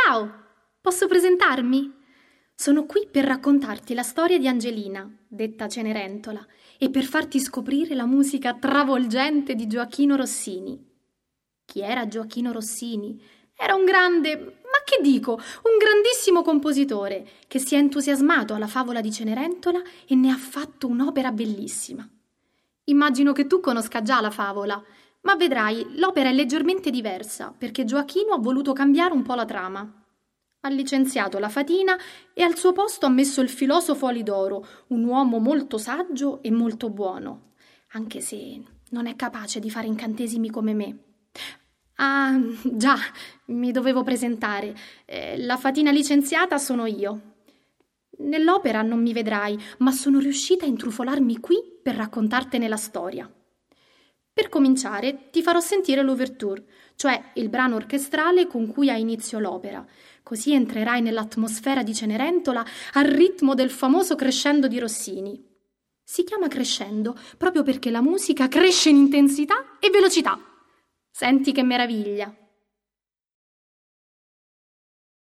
Ciao, posso presentarmi? Sono qui per raccontarti la storia di Angelina, detta Cenerentola, e per farti scoprire la musica travolgente di Gioachino Rossini. Chi era Gioachino Rossini? Era un grande, ma che dico, un grandissimo compositore che si è entusiasmato alla favola di Cenerentola e ne ha fatto un'opera bellissima. Immagino che tu conosca già la favola, ma vedrai, l'opera è leggermente diversa perché Gioachino ha voluto cambiare un po' la trama. Ha licenziato la fatina e al suo posto ha messo il filosofo Alidoro, un uomo molto saggio e molto buono, anche se non è capace di fare incantesimi come me. Ah, già, mi dovevo presentare. La fatina licenziata sono io. Nell'opera non mi vedrai, ma sono riuscita a intrufolarmi qui per raccontartene la storia. Per cominciare, ti farò sentire l'ouverture, cioè il brano orchestrale con cui ha inizio l'opera. Così entrerai nell'atmosfera di Cenerentola al ritmo del famoso crescendo di Rossini. Si chiama crescendo proprio perché la musica cresce in intensità e velocità. Senti che meraviglia!